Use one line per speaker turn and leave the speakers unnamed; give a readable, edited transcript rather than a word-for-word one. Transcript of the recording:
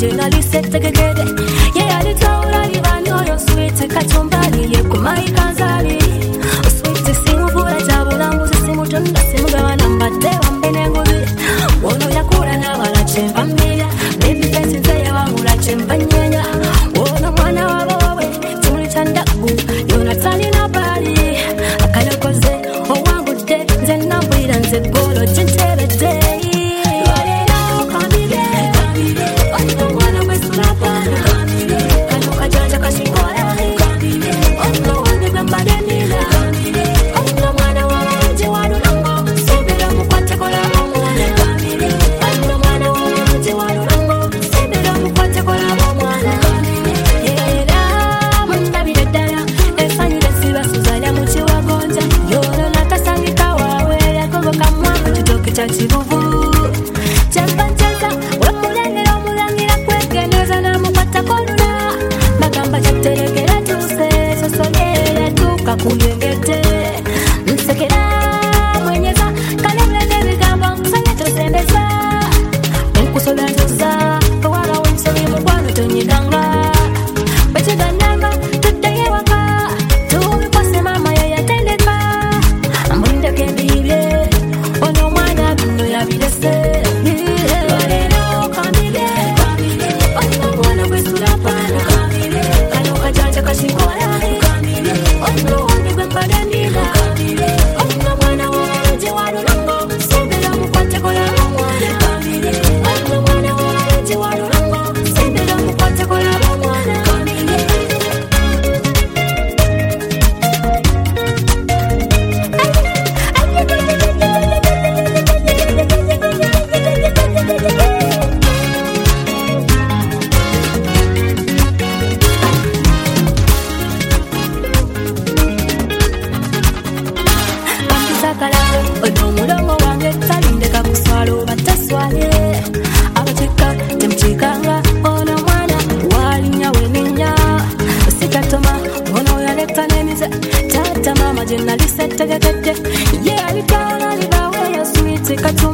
jenali setegede ye alitaura libano yo sweet kachombali ye kumai kanzali sweet simuvura tabulambu simutunda simugabana mbate wambene ngozi wono yakura na wala chembamira baby face nzaya wangula chembanyenya wono mwana wabowe tulitandagu yona tali na bali akalokoze owangu de nzena mbira nze golo chenterede kuyengete nsekera mwenyeza kalele nebigambo kusanya tosembeza nkusolanza kawala wensoli mukwano tonyiganga bakigananga tuddaye waka tubikose mama yayatendeka amwindeko embibye ono omwana bino yabirese lero kambire ono mwana gwesulapana kano kajanja kashikola ono odomulomo wange talindeka kuswalo bataswale abacheka temchikanga ono mwana walinya weninya sikatoma ono yaleta nemize tata mama jenali setegede ye alitaona libawe ya sweet katu